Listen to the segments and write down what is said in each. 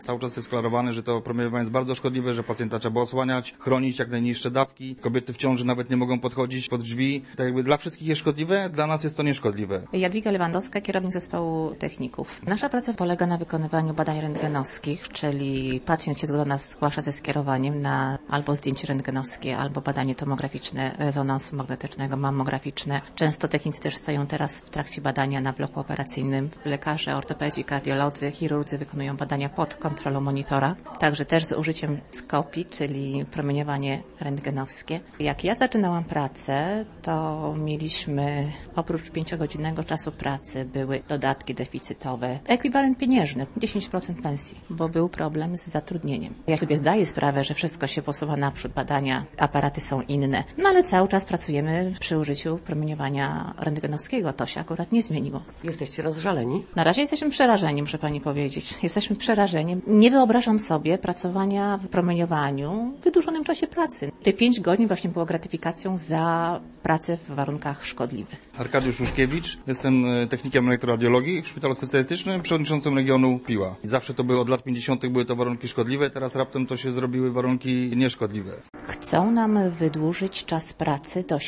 Cały czas jest klarowane, że to promieniowanie jest bardzo szkodliwe, że pacjenta trzeba osłaniać, chronić jak najniższe dawki. Kobiety w ciąży nawet nie mogą podchodzić pod drzwi. Tak jakby dla wszystkich jest szkodliwe, dla nas jest to nieszkodliwe. Jadwiga Lewandowska, kierownik zespołu techników. Nasza praca polega na wykonywaniu badań rentgenowskich, czyli pacjent się do nas zgłasza ze skierowaniem na albo zdjęcie rentgenowskie, albo badanie tomograficzne, rezonansu magnetycznego, mammograficzne. Często technicy też stoją teraz w trakcie badania na bloku operacyjnym. Lekarze, ortopedzi, kardiolodzy, chirurdzy wykonują badania pod kontrolą monitora, także też z użyciem skopii, czyli promieniowanie rentgenowskie. Jak ja zaczynałam pracę, to mieliśmy oprócz 5-godzinnego czasu pracy były dodatki deficytowe, ekwiwalent pieniężny, 10% pensji, bo był problem z zatrudnieniem. Ja sobie zdaję sprawę, że wszystko się posuwa naprzód, badania, aparaty są inne, no ale cały czas pracujemy przy użyciu promieniowania rentgenowskiego. To się akurat nie zmieniło. Jesteście rozżaleni? Na razie jesteśmy przerażeni, muszę pani powiedzieć. Jesteśmy przerażeni. Nie wyobrażam sobie pracowania w promieniowaniu w wydłużonym czasie pracy. Te 5 godzin właśnie było gratyfikacją za pracę w warunkach szkodliwych. Arkadiusz Łuszkiewicz, jestem technikiem elektroradiologii w szpitalu specjalistycznym, przewodniczącym regionu Piła. I zawsze to były od lat 50. były to warunki szkodliwe, teraz raptem to się zrobiły warunki nieszkodliwe. Chcą nam wydłużyć czas pracy do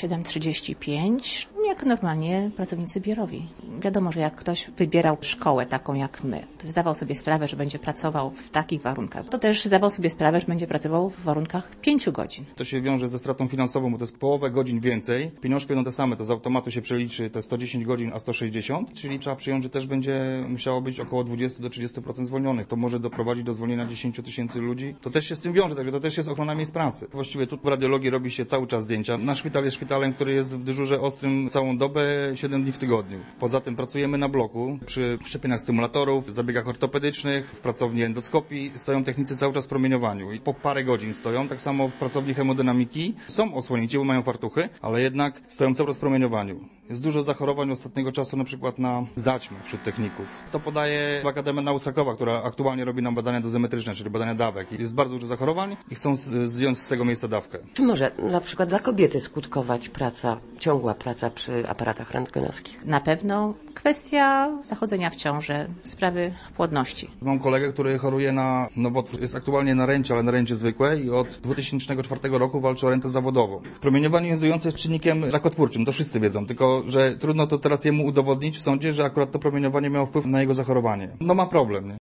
7:35, jak normalnie pracownicy biurowi. Wiadomo, że jak ktoś wybierał szkołę taką jak my, to zdawał sobie sprawę, że będzie pracował w takich warunkach. To też zdawał sobie sprawę, że będzie pracował w warunkach 5 godzin. To się wiąże ze stratą finansową, bo to jest połowę godzin więcej. Pieniążki będą te same, to z automatu się przeliczy te 110 godzin, a 160, czyli trzeba przyjąć, że też będzie musiało być około 20-30% zwolnionych. To może doprowadzić do zwolnienia 10 000 ludzi. To też się z tym wiąże, także to też jest ochrona miejsc pracy. Właściwie tu w radiologii robi się cały czas zdjęcia. Nasz szpital jest szpitalem, który jest w dyżurze ostrym całą dobę, 7 dni w tygodniu. Poza tym pracujemy na bloku przy szczepieniach stymulatorów, zabiegach ortopedycznych, w pracowni endoskopii stoją technicy cały czas w promieniowaniu i po parę godzin stoją. Tak samo w pracowni hemodynamiki są osłonięci, bo mają fartuchy, ale jednak stoją cały czas w promieniowaniu. Jest dużo zachorowań ostatniego czasu, na przykład na zaćmę wśród techników. To podaje Akademia Nauk Krakowa, która aktualnie robi nam badania dozymetryczne, czyli badania dawek. Jest bardzo dużo zachorowań i chcą zdjąć z tego miejsca dawkę. Czy może na przykład dla kobiety skutkować ciągła praca przy aparatach rentgenowskich? Na pewno kwestia zachodzenia w ciąży, sprawy płodności. Mam kolegę, który choruje na nowotwór. Jest aktualnie na rencie, ale na rencie zwykłej i od 2004 roku walczy o rentę zawodową. Promieniowanie jonizujące jest czynnikiem rakotwórczym, to wszyscy wiedzą, tylko że trudno to teraz jemu udowodnić w sądzie, że akurat to promieniowanie miało wpływ na jego zachorowanie. No ma problem, nie?